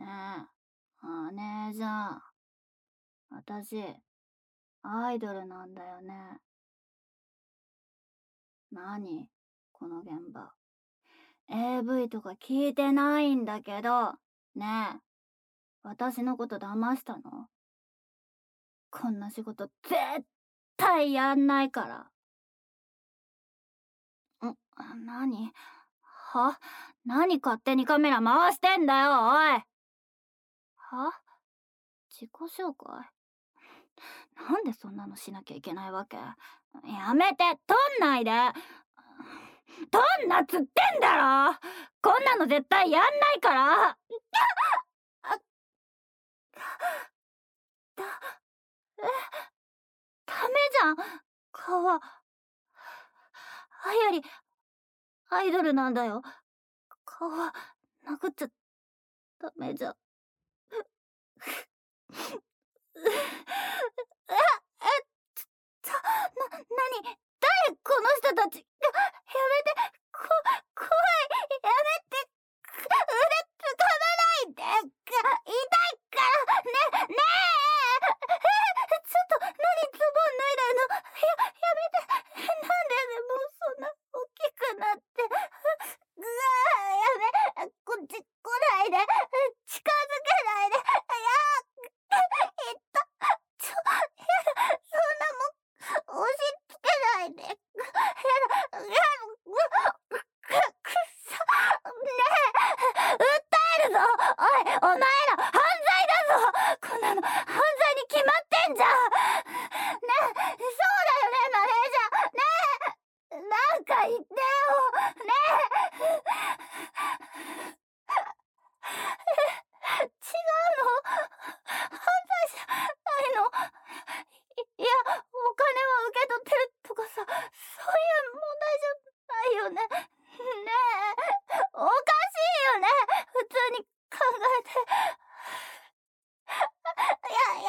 ねえ、姉じゃん。私、アイドルなんだよね。何この現場。AV とか聞いてないんだけど、ねえ、私のこと騙したの？こんな仕事絶対やんないから。何は何勝手にカメラ回してんだよ、おい。は自己紹介？なんでそんなのしなきゃいけないわけ？やめて、撮んないで。撮んなっつってんだろ。こんなの絶対やんないから。あだえダメじゃん。顔あやりアイドルなんだよ。顔殴っちゃダメじゃん。誰この人たち。やめて。怖い。やめて。腕つかまないで。痛いからねちょっと何ズボン脱いだの。やめて。なんでもうそんな大きくなって。やめ。こっち来ないで。近づけないで。いったやだ。そんなもん押し付けないで。やだ。くそ。ねえ、訴えるぞ。お前ら犯罪だぞ。こんなの犯罪に決まってんじゃん。ねえ、そうだよね、マネージャー。ねえ、なんか言ってよ。ね違うの？犯罪じゃないの？いや、お金は受け取ってるとかさ、そういう問題じゃないよね。ねえ、おかしいよね。普通に考えて。やだ。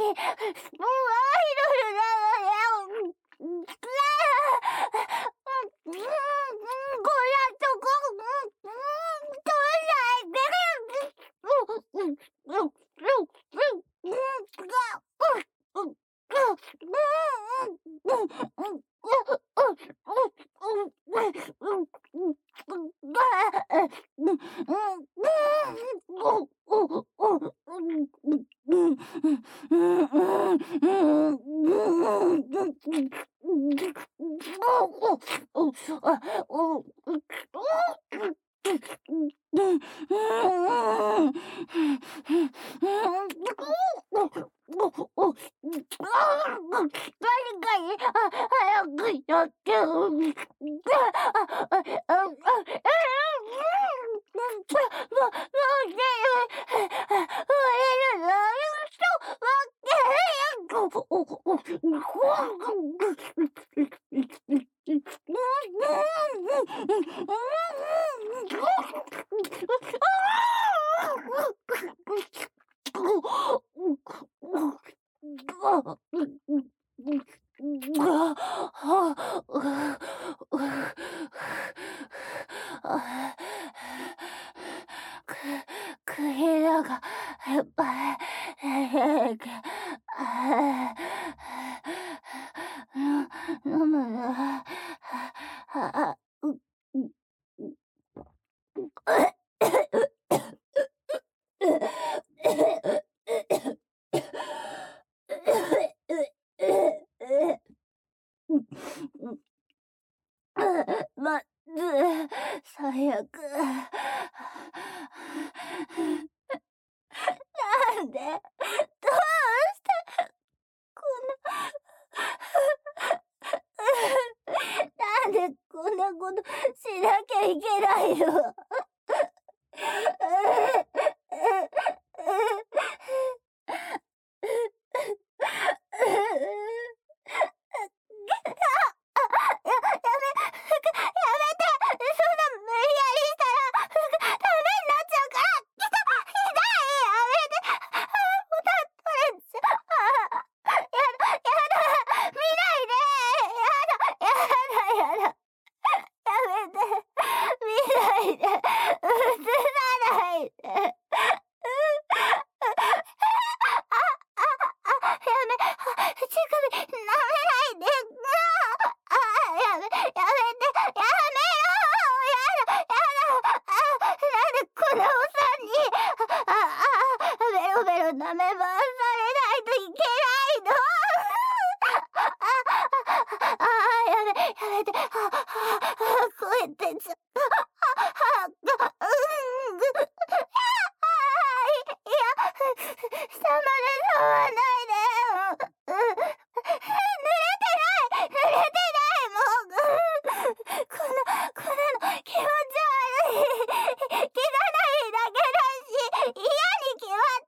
クヘラがいっぱい飲むな。まず最悪。なんで、どうしてこんななんでこんなことしなきゃいけないの。舐め回されないといけないの。やめて、こうやっていや、下まで触らないで。濡れてないもう。こんなの気持ち悪い。汚いだけだし、嫌に決まって。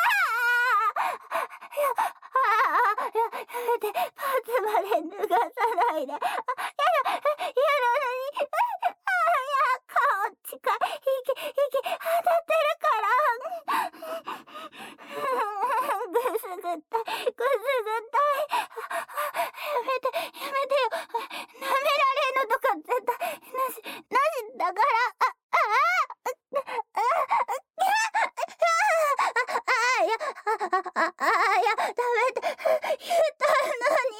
やめて、パンツまで脱がさないで。やだのに。顔近い。息当たってるから。ぐすぐったい。やめてよ。舐められるのとか絶対なしだから。いや、ダメって言ったのに。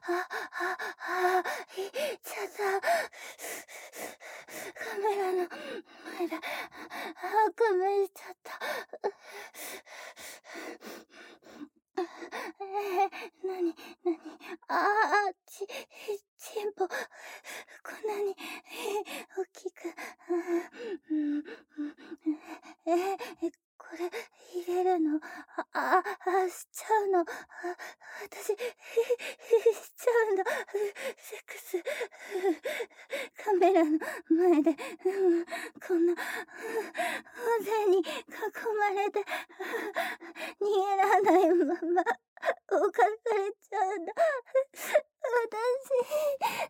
いちゃった。カメラの前で、くびしちゃった。なに、チンポ、こんなに、大きく、これ、入れるの、しちゃうの、私、しちゃうんだ、セックス、カメラの前で、こんな、大勢に囲まれて、逃げらないまま、犯されちゃうんだ。私、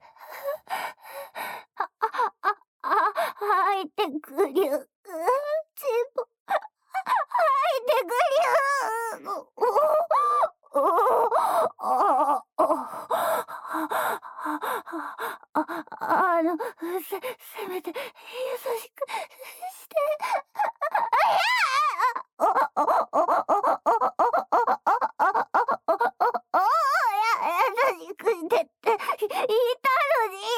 吐いてくりゅう。チンポ、吐いてくりゅう。せめて優しくして。優しくしてって言ったのに。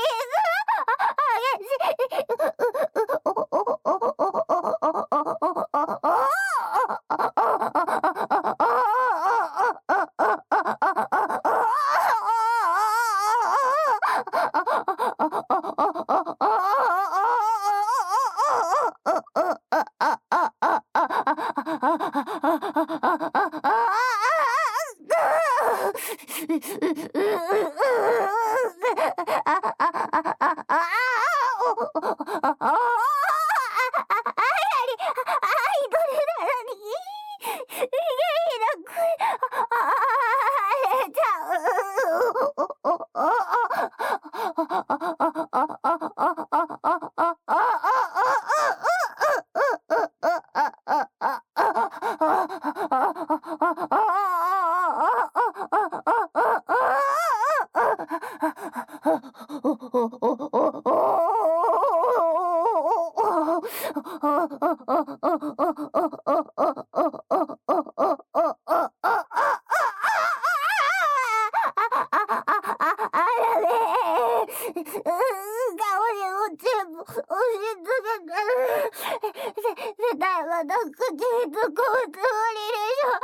絶対また口に突っ込むつもりでしょ。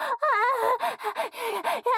やだ。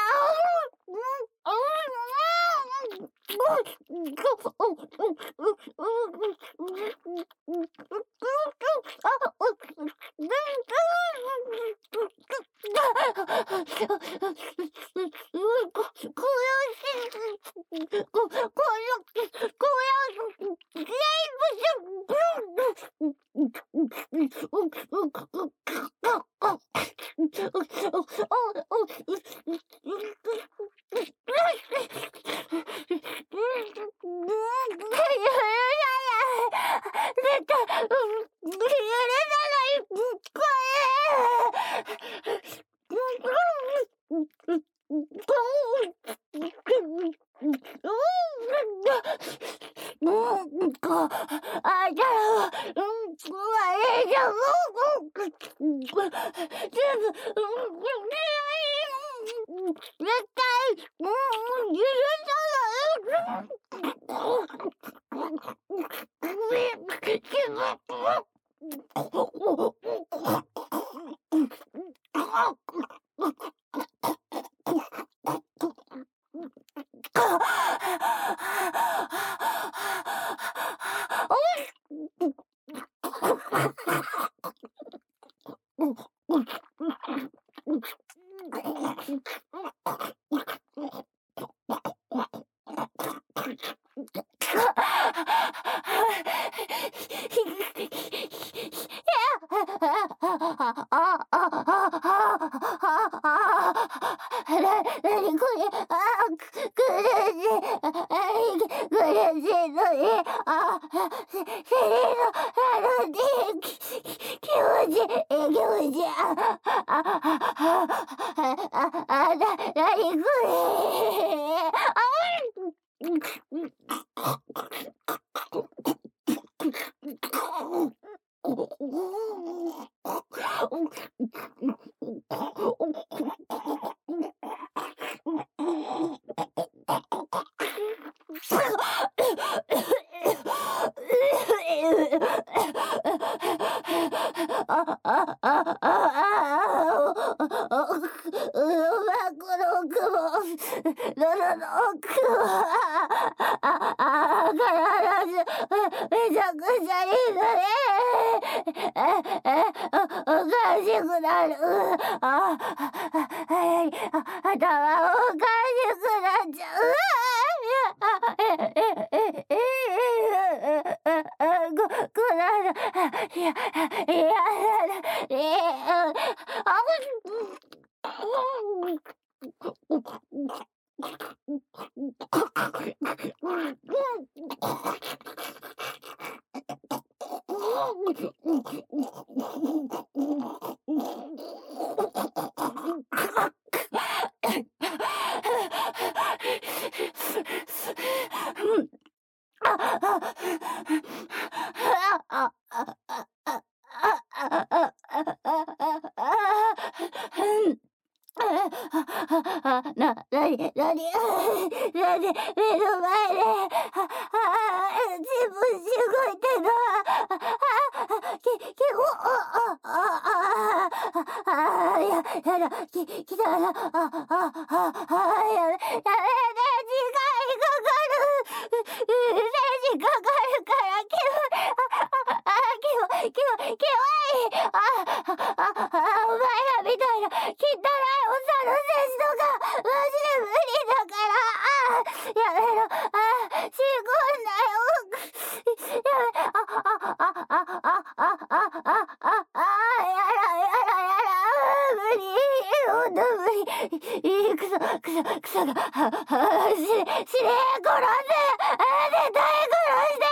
なにこれ、苦しい、苦しいのに、セリの、気持ちいい、気持ちいい、なにこれ。 喉の奥は、必ず、めちゃくちゃにおかしくなる。頭おかしくなっちゃう。こないだ、いや、なに、目の前で、全部動いてんのやだ、来たな、やめて、時間かかる、時間かかるから、キモい、お前らみたいな、汚いおっさんのセンスとか、マジで無理だから、やめろ、ちこんなよ、やめ、やだ、無理、ほんと無理、クソが、死ね、殺せ、絶対殺して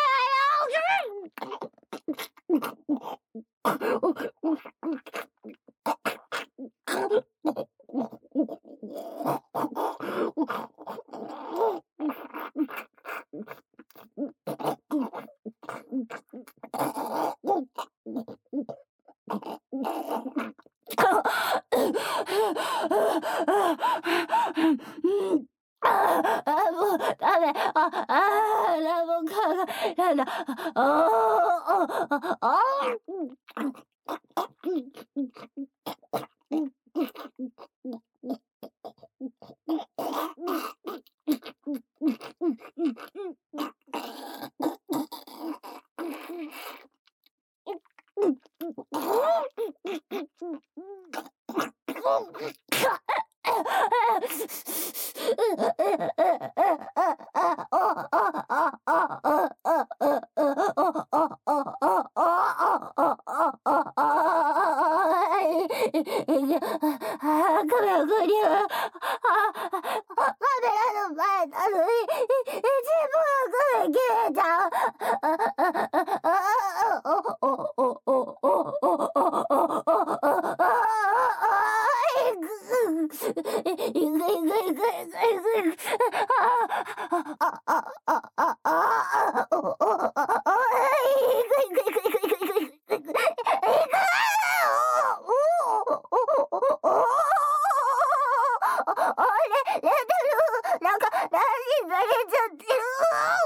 もうダメ。もう考えられない。カメラ君には、カメラの前なのに、自分が消えちゃなんか、何されちゃってる。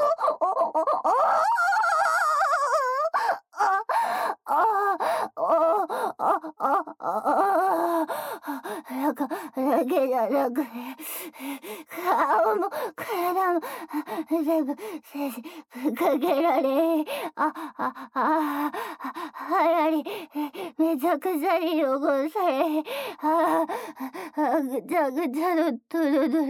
なんか、だけじゃなくて、顔も体も、全部、ぶっかけられ、やり、めちゃくちゃに汚され、ぐちゃぐちゃのトロトロ、